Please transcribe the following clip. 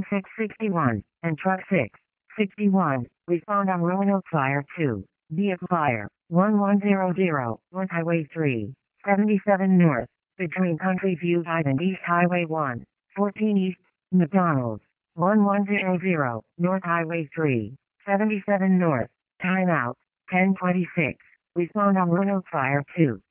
661, and truck 661. Respond on Roanoke Fire 2. Via Fire 1100, North Highway 3, 77 North, between Country View Drive and East Highway 1, 14 East, McDonald's, 1100, North Highway 3, 77 North, timeout, 10:26. Respond on Roanoke Fire 2.